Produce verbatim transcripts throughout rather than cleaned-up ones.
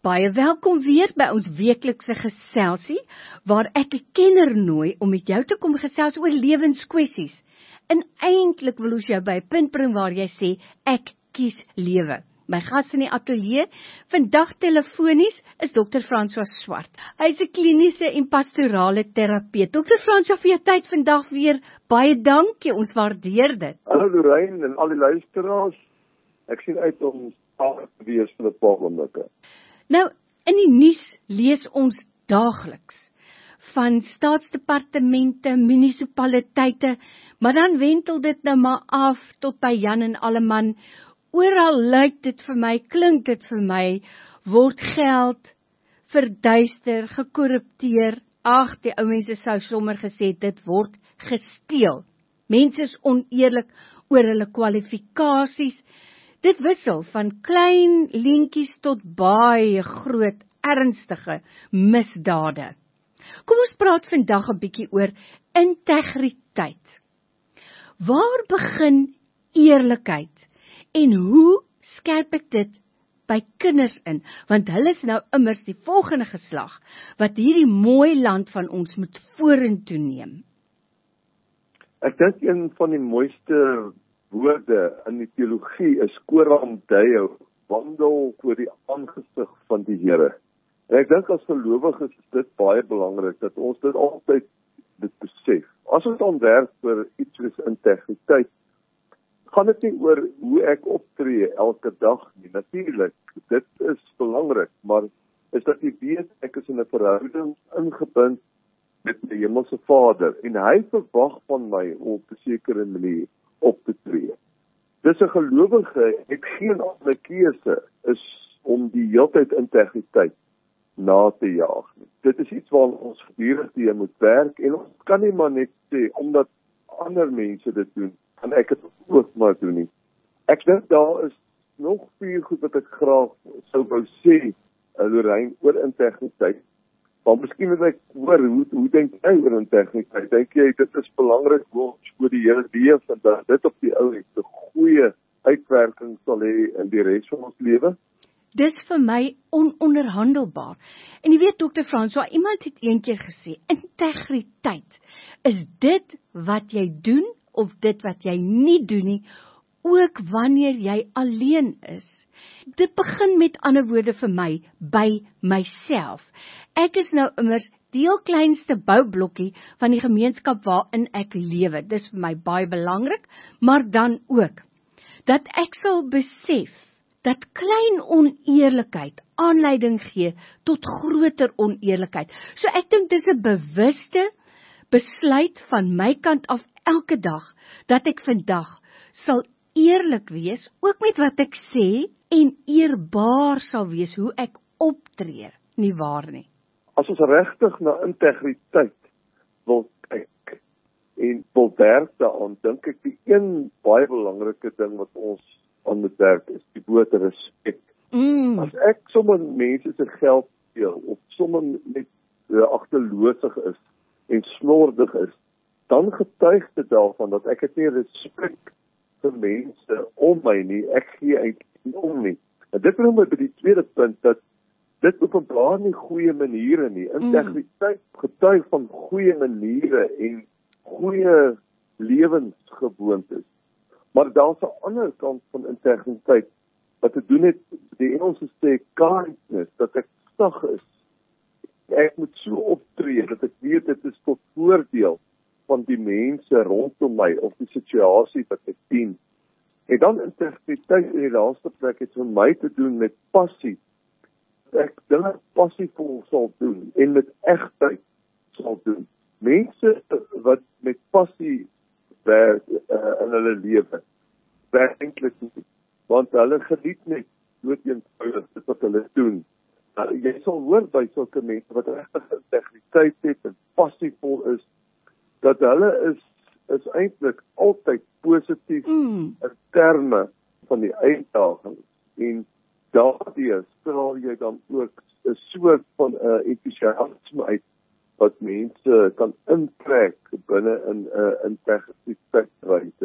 Baie welkom weer by ons weeklikse geselsie, waar ek 'n kenner nooi om met jou te kom gesels oor lewenskwessies. En eintlik wil ons jou by 'n punt bring waar jy sê, ek kies lewe. My gas in die ateljee, vandag telefonies, is dokter François Swart. Hy is 'n kliniese en pastorale terapeut. dokter François, vir jou tyd vandag weer, baie dankie, ons waardeer dit. Hallo Lorraine en al die luisteraars, ek sien uit om saam te wees vir 'n paar oomblikke. Nou, in die nuus lees ons daagliks van staatsdepartemente, munisipaliteite, maar dan wentel dit nou maar af tot by Jan en Alleman. Oral lyk dit vir my, klink dit vir my, word geld verduister, gekorrupteer. Ag, die ou mense sou sommer gesê, dit word gesteel. Mense is oneerlik oor hulle kwalifikasies. Dit wissel van klein lintjies tot baie groot, ernstige misdade. Kom ons praat vandag 'n bietjie oor integriteit. Waar begin eerlikheid en hoe skerp ek dit by kinders in? Want hulle is nou immers die volgende geslag wat hierdie mooi land van ons moet vorentoe neem. Ek dink een van die mooiste woorde in die teologie is coram Deo, wandel voor die aangesig van die Here. En ek dink as gelowiges is dit baie belangrik, dat ons dit altyd dit besef. As ons dan werk vir iets soos integriteit, gaan dit nie oor hoe ek optree elke dag nie. Natuurlik, dit is belangrik, maar is dat jy weet, ek is in 'n verhouding ingebind met die Hemelse Vader, en hy verwag van my om op 'n sekere manier op te tree. Dis 'n gelowige, het geen ander keuse is om die heeltyd integriteit na te jaag nie. Dit is iets waar ons gedurig mee moet werk, en ons kan nie maar net sê, omdat ander mense dit doen, kan ek dit ook maar doen nie. Ek dink daar is nog vier goed wat ek graag sou wou sê, Lorraine, oor integriteit. Maar miskien wil ek hoor, hoe, hoe denk jy oor integriteit? Denk jy, dit is belangrik hoe ons voor die Here leef, en dat dit op die ou het 'n goeie uitwerking sal hê in die res van ons lewe? Dis vir my ononderhandelbaar. En jy weet, dokter François, iemand het eendag gesê, integriteit is dit wat jy doen, of dit wat jy nie doen nie, ook wanneer jy alleen is. Dit begin met ander woorde vir my, by myself. Ek is nou immers die heel kleinste boublokkie van die gemeenskap waarin ek lewe. Dis vir my baie belangrik, maar dan ook, dat ek sal besef, dat klein oneerlikheid aanleiding gee tot groter oneerlikheid. So ek dink dis 'n bewuste besluit van my kant af elke dag, dat ek vandag sal eerlik wees, ook met wat ek sê, en eerbaar sal wees hoe ek optree, nie waar nie. As ons regtig na integriteit wil kyk, en wil werk daaraan, dink ek die een baie belangrike ding wat ons aan moet werk, is die woord respek. Mm. As ek sommer mense se geld steel, of sommer net uh, agterloosig is, en snordig is, dan getuig dit daarvan dat ek het nie respek vir mense om my nie, ek gee eintlik nie om nie. En dit bring my by die tweede punt, dat dit openbaar nie goeie maniere nie. Integriteit getuig van goeie maniere en goeie lewensgewoontes. Maar daar's 'n ander kant van integriteit, wat te doen het, die Engelse sê kindness, dat ek sag is. Ek moet so optree, dat ek weet dit is tot voordeel van die mense rondom my, of die situasie wat ek dien. En dan integriteit in die laaste plek het vir my te doen met passie. Ek dinge passievol sal doen, en met egtheid sal doen. Mense wat met passie werk uh, in hulle lewe, werk eintlik nie, want hulle geniet net doodeenvoudig dit wat hulle doen. Nou, jy sal hoor by sulke mense wat regtig integriteit het en passievol is, dat hulle is is eintlik altyd positief mm. in terme van die uitdagings, en daardie straal jy dan ook 'n soort van 'n uh, entoesiasme uit, wat mense kan intrek binne in 'n uh, integriteitswyse.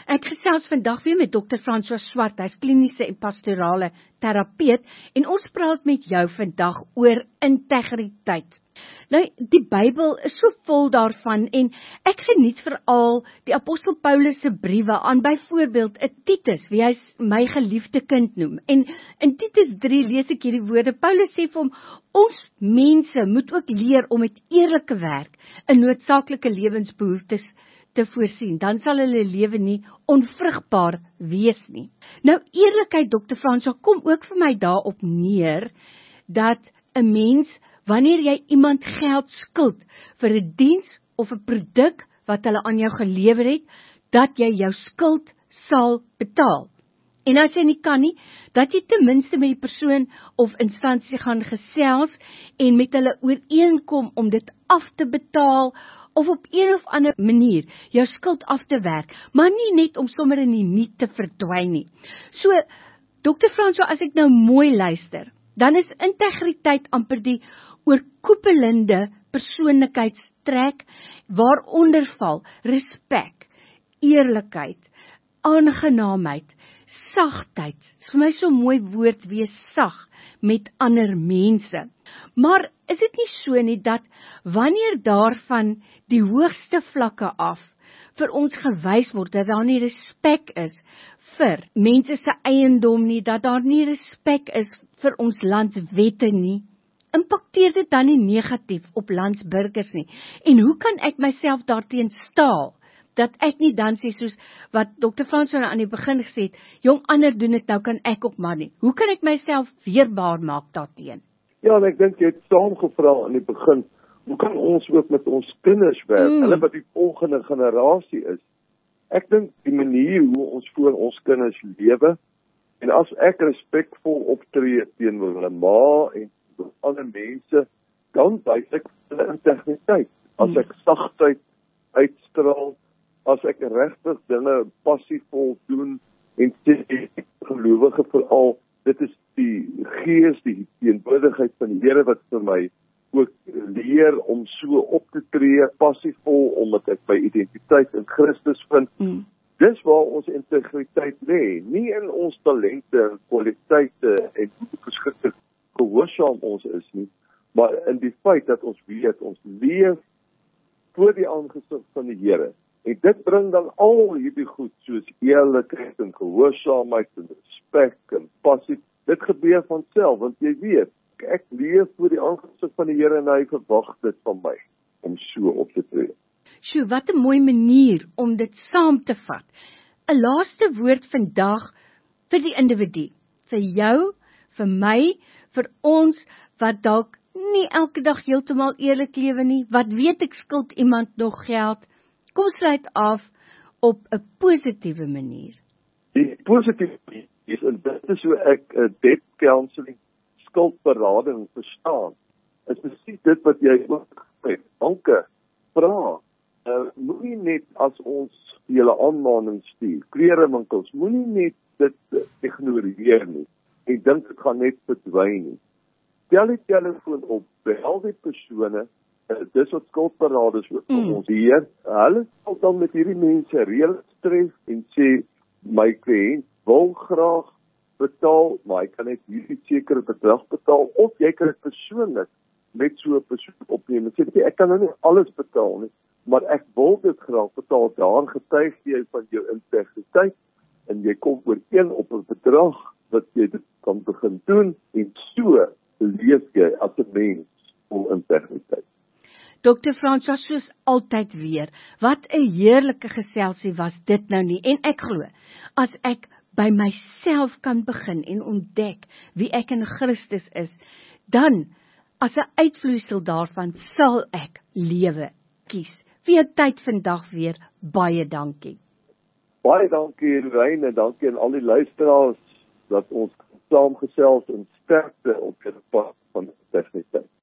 Ek gesels vandag weer met dokter François Swart, hy's kliniese en pastorale terapeut, en ons praat met jou vandag oor integriteit. Nou, die Bybel is so vol daarvan, en ek geniet veral die apostel Paulus se briewe aan byvoorbeeld 'n Titus, wie hy my geliefde kind noem. En in Titus drie lees ek hierdie woorde. Paulus sê vir hom, ons mense moet ook leer om met eerlike werk 'n noodsaaklike lewensbehoeftes te voorsien, dan sal hulle lewe nie onvrugbaar wees nie. Nou, eerlikheid, dokter François, kom ook vir my daarop neer, dat 'n mens, wanneer jy iemand geld skuld vir 'n diens of 'n produk wat hulle aan jou gelewer het, dat jy jou skuld sal betaal. En as jy nie kan nie, dat jy ten minste met die persoon of instansie gaan gesels en met hulle ooreenkom om dit af te betaal, of op een of ander manier jou skuld af te werk, maar nie net om sommer in die niet te verdwyn nie. So, dokter François, as ek nou mooi luister, dan is integriteit amper die oorkoepelende persoonlikheidstrek, waaronder val respek, eerlikheid, aangenaamheid, sagtheid. Dis vir my so 'n mooi woord, wees sag met ander mense. Maar is dit nie so nie dat wanneer daarvan die hoogste vlakke af vir ons gewys word dat daar nie respek is vir mense se eiendom nie, dat daar nie respek is vir ons landswette nie, impakteer dit dan nie negatief op landsburgers nie? En hoe kan ek myself daarteen staal, dat ek nie dan sê soos wat dokter François aan die begin gesê het, jong, ander doen dit, nou kan ek ook maar nie. Hoe kan ek myself weerbaar maak daarteen? Ja, en ek dink jy het saamgevra aan die begin, hoe kan ons ook met ons kinders werk, mm. hulle wat die volgende generasie is. Ek dink die manier hoe ons voor ons kinders lewe, en as ek respekvol optree teenoor hulle ma en ander mense, dan wys ek hulle integriteit. As ek sagtheid uitstraal, as ek regtig dinge passievol doen, en sê gelowige veral, dit is die gees, die teenwoordigheid van die Here wat vir my ook leer om so op te tree, passievol, omdat ek my identiteit in Christus vind. Mm. Dis waar ons integriteit lê, nie in ons talente en kwaliteite en hoe beskikbaar gehoorsaam ons is nie, maar in die feit dat ons weet, ons leef voor die aangesig van die Here. En dit bring dan al hierdie goed, soos eerlikheid en gehoorsaamheid en respek en passie. Dit gebeur van self, want jy weet, ek leef voor die aangesig van die Here en hy verwag dit van my, om so op te tree. Sjoe, wat 'n mooi manier om dit saam te vat. 'n Laaste woord vandag vir die individu, vir jou, vir my, vir ons, wat dalk nie elke dag heeltemal eerlik lewe nie, wat weet ek skuld iemand nog geld. Kom sluit af op 'n positiewe manier. Die positiewe is, en dit is hoe ek uh, debt counseling, skuldberading verstaan, is presies dit wat jy ook met banke vra. Uh, moenie net as ons julle aanmaning stuur, klerewinkels, moenie net dit uh, ignoreer nie, en dink dit gaan net verdwyn nie. Tel die telefoon op, bel die persone, uh, dis wat skuldberaders ook vir mm. ons hier, hulle sal dan met hierdie mense reëls tref en sê, my kliënt wil graag betaal, maar hy kan net hierdie sekere bedrag betaal, of jy kan dit persoonlik met so 'n persoon opneem en sê, ek kan nou nie alles betaal nie, maar ek wil dit graag betaal, daar getuig jy van jou integriteit, en jy kom ooreen op 'n bedrag, wat jy dit kan begin doen, en so leef jy as 'n mens vol integriteit. dokter François, soos altyd weer, wat 'n heerlike geselsie was dit nou nie, en ek glo, as ek by myself kan begin en ontdek wie ek in Christus is, dan, as 'n uitvloeisel daarvan, sal ek lewe kies. Vir jou tyd vandag weer, baie dankie. Baie dankie, Rein, en dankie aan al die luisteraars, dat ons saamgesels en sterkte op die pad van integriteit.